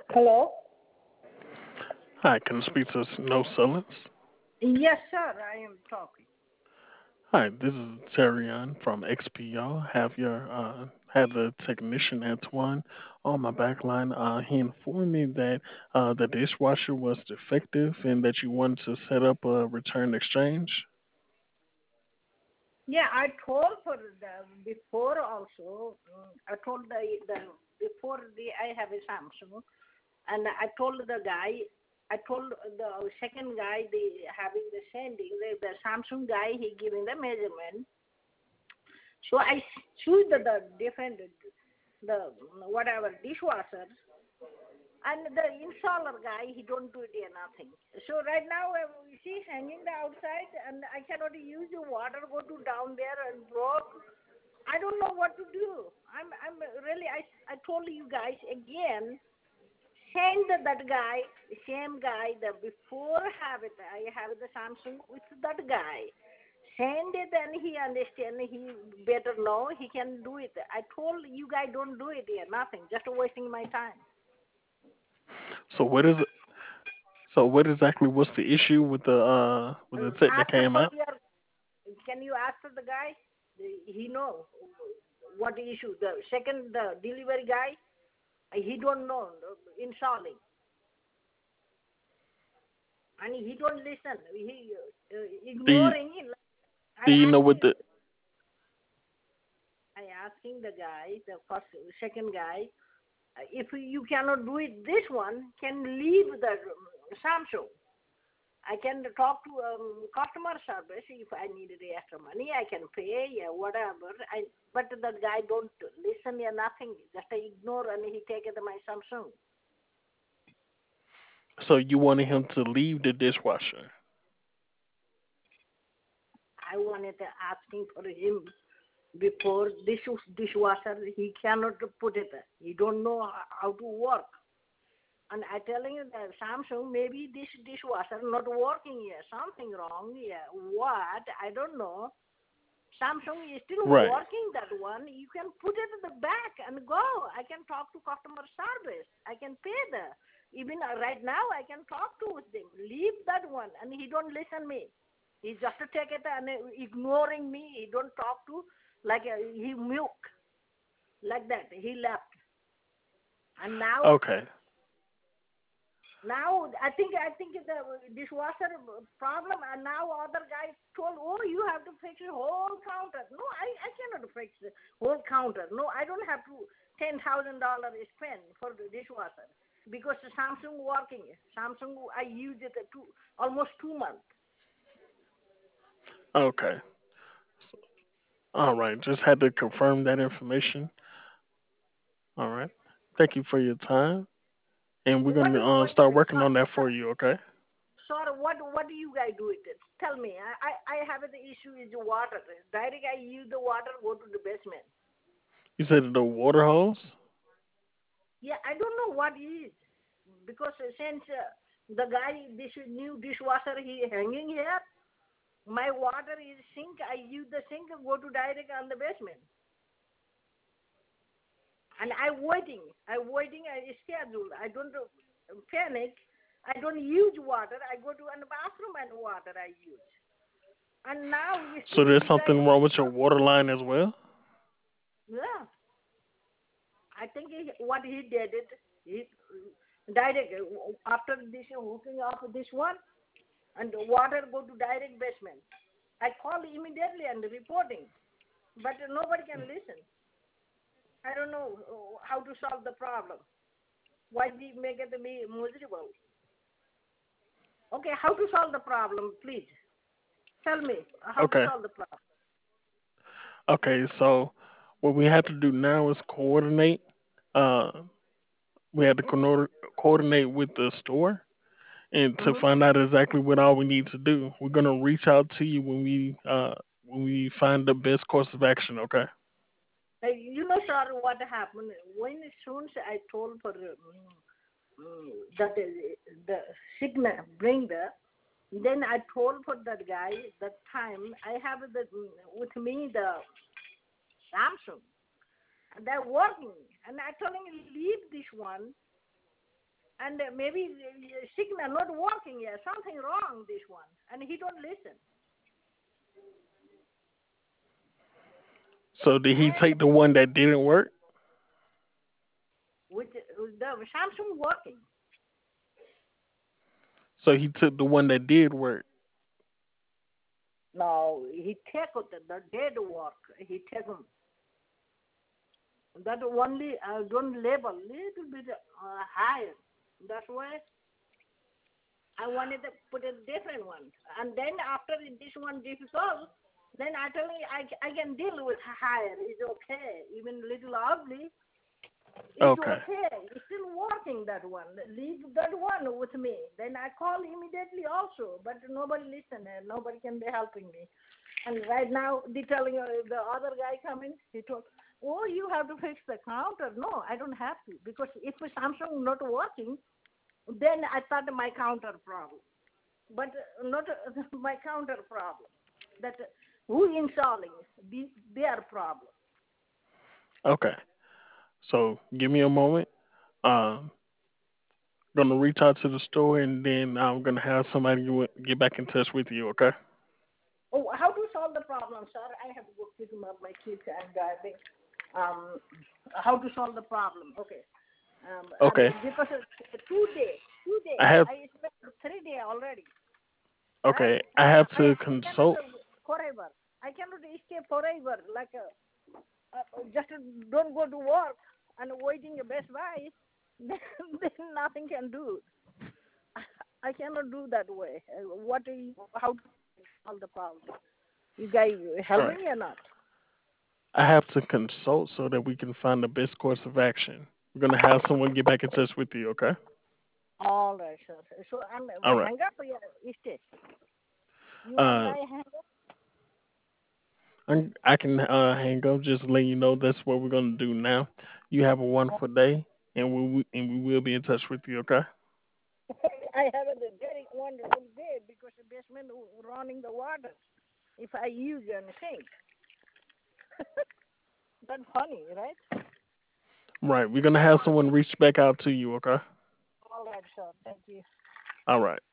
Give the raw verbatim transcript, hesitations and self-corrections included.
Hello? Hi, can I speak to No Sellers? Yes, sir, I am talking. Hi, this is Terion from X P O. Have your uh, had the technician Antoine on my back line. Uh, he informed me that uh, the dishwasher was defective and that you wanted to set up a return exchange. Yeah, I told for the before also. mm, I told the the before the I have a Samsung, and I told the guy. I told the second guy the having the sending the, the Samsung guy he giving the measurement. So I choose the, the different the whatever dishwasher. And the installer guy, he don't do it here, nothing. So right now, uh, you see, hanging the outside, and I cannot use the water, go to down there and broke. I don't know what to do. I'm, I'm really, I, I told you guys again, send that guy, same guy, the before have it, I have the Samsung with that guy. Send it and he understand, he better know, he can do it. I told you guys don't do it here, nothing, just wasting my time. So what is it? So what exactly was the issue with the uh with the tech that Ask came for out? your. Can you ask the guy? He know what issue. The second, the delivery guy, he don't know installing, and he don't listen. He uh, Do you, ignoring. do you I know what asking. the I asking the guy, the first, second guy, uh, if you cannot do it, this one can leave the um, Samsung. I can talk to um, customer service if I needed extra money. I can pay, yeah, whatever. I but the guy don't listen, yeah, nothing. Just I ignore and he take it to my Samsung. so you wanted him to leave the dishwasher? I wanted to asking for him before dish dishwasher. He cannot put it. He don't know how to work. And I telling you that Samsung maybe this dishwasher not working here. Something wrong. Yeah, what? I don't know. Samsung is still Right. working that one. You can put it at the back and go. I can talk to customer service. I can pay the. Even uh, right now, I can talk to them. Leave that one, and he don't listen me. He just take it and uh, ignoring me. He don't talk to like uh, he milk like that. He left, and now Okay. Now I think I think the dishwasher problem, and now other guy told, oh, you have to fix the whole counter. No, I, I cannot fix the whole counter. No, I don't have to ten thousand dollars spend for the dishwasher because the Samsung working. Samsung I used it two almost two months. Okay. All right. Just had to confirm that information. All right. Thank you for your time, and we're What gonna do uh, what start so, working on that so, for you. Okay. sorry, what what do you guys do with it? Tell me. I I, I have the issue is the water. Direct I use the water go to the basement. You said the water hose. Yeah, I don't know what is because uh, since uh, the guy this new dishwasher he hanging here, my water is sink. I use the sink and go to direct on the basement, and I waiting. I waiting. I schedule. I don't uh, panic. I don't use water. I go to an bathroom and water I use. And now you So still there's you guys something wrong with your water line as well. yeah. I think he, what he did it he direct uh, after this hooking up this one and the water go to direct basement. I call immediately and reporting, but nobody can listen. I don't know uh, how to solve the problem. Why they make it me miserable? Okay, how to solve the problem, please? Tell me how to Okay. solve the problem. Okay. So what we have to do now is coordinate. Uh, we have to coordinate coordinate with the store and to Mm-hmm. find out exactly what all we need to do. We're gonna reach out to you when we uh when we find the best course of action. Okay. Uh, you know, sir, what happened? When as soon as I told for uh, mm, that uh, the signal bring the, then I told for that guy that time I have the with me the Samsung and they're working and I told him leave this one and uh, maybe the signal not working. Yeah, something wrong this one, and he don't listen. So did he And take the one that didn't work? with, with the Samsung working. So he took the one that did work. No, he take the, the dead work. He take 'em. That only uh, don't label little bit uh, higher. That's why I wanted to put a different one. And then after this one difficult, then actually I, I can deal with higher. It's okay. Even little ugly, it's Okay. okay. It's still working that one. Leave that one with me. Then I call immediately also, but nobody listen and nobody can be helping me. And right now, they telling uh, the other guy coming, he told, oh, you have to fix the counter. No, I don't have to. Because if the Samsung not working, then I thought my counter problem. But uh, not uh, my counter problem. That uh, who installing, the, their problem. Okay. So give me a moment. Um, gonna reach out to the store and then I'm gonna have somebody get get back in touch with you. Okay. Oh, how to solve the problem, sir? I have to go pick up my kids and driving. Um, how to solve the problem? Okay. Um, and Okay. because of two days, two days, I have. I spent three days already, right? Okay. I have I to I cannot consult. uh, forever. I cannot stay forever. Like uh, uh, just don't go to work and waiting a Best Buy. Then, then nothing can do. I cannot do that way. Uh, What? Do you, how to solve the problem? You guys All help right. me or not? I have to consult so that we can find the best course of action. We're gonna have someone get back in touch with you. Okay. All right, sir. So I'm All right. hang up or you stay? You want Uh, I hang up? I'm, I can uh, hang up. Just letting you know that's what we're gonna do now. You have a wonderful day, and we we- and we will be in touch with you. Okay. I have a very wonderful day because the basement running the water. If I use and sink, that's funny, right? Right. We're gonna have someone reach back out to you. Okay. All right, sir. Thank you. All right.